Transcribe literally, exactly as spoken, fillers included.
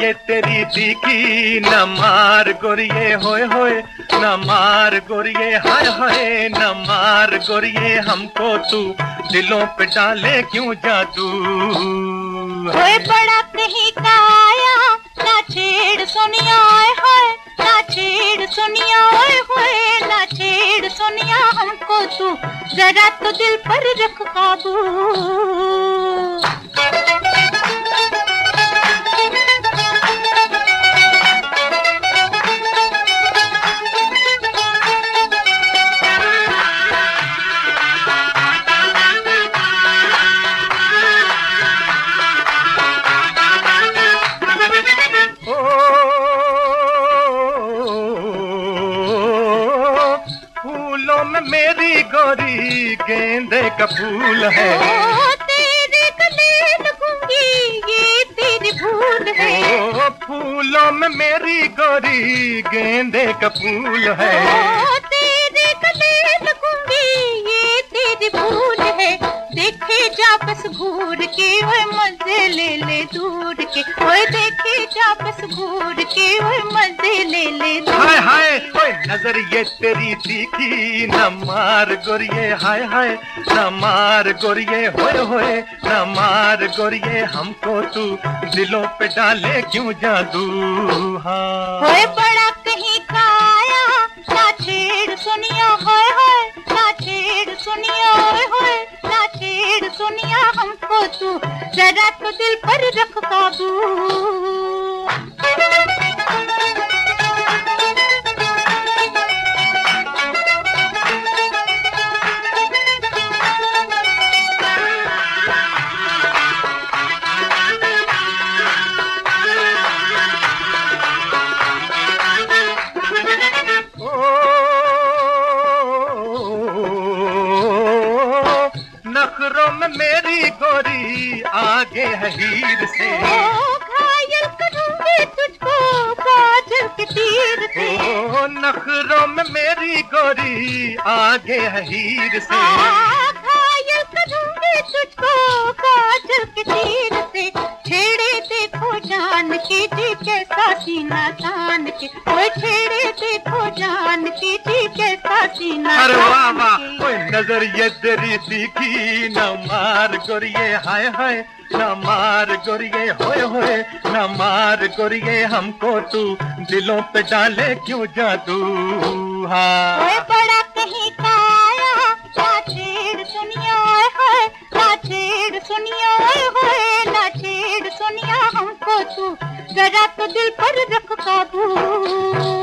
ये तेरी तीखी न मार गोरिये होए होए, न मार गोरिये हाय हाय, न मार गोरिये हमको तू दिलों पे डाले क्यों जादू। होए बड़ा कहीं का आया, ना छेड़ सोनिया है, ना छेड़ सोनिया है, ना छेड़ सोनिया हमको तू, जरा तो दिल पर रख काबू। फूलों में मेरी गोरी गेंदे का फूल है, ओ तेरे गले लगूंगी ये तेरी भूल है। ओ फूलों में मेरी गोरी गेंदे का फूल है, ओ तेरे गले लगूंगी ये तेरी भूल है। देखे जा बस घूर के ओए मजे ले ले दूर के, ओए देखे जा बस घूर के ओए मजे ले ले दूर। हाय हाय ओए नजर ये तेरी तीखी न मार गोरिये हाय हाय, न मार गोरिये होए होए, न मार गोरिये हमको तू दिलों पे डाले क्यों जादू। हाँ होए बड़ा कहीं का आया, ना छेड़ सुनिया होए होए, ना छेड़ सुनिया होए होए, ना छेड़ सुनिया हमको तू, जरा तो दिल पर रख काबू। नखरों में मेरी गोरी आगे है हीर से, ओ घायल करूंगी तुझको बादल के तीर से। ओ नखरों में मेरी गोरी आगे है हीर से, आ, घायल करूंगी तुझको बादल के तीर से। छेड़े देखो जान के जी कैसा सीना तान के, ओ छेड़े देखो जान के जी कैसा सीना अरे वाह तान वाह के। ओए नजर ये तेरी तीखी न मार गोरिये हाय हाय, न मार गोरिये होए होए, न मार गोरिये हमको तू दिलों पे डाले क्यों जादू। हाँ ओए बड़ा कहीं का आया, ना छेड़ सुनिया है, ना छेड़ सुनिया है, ना छेड़ सुनिया हमको तू, जरा तो दिल पर रख काबू।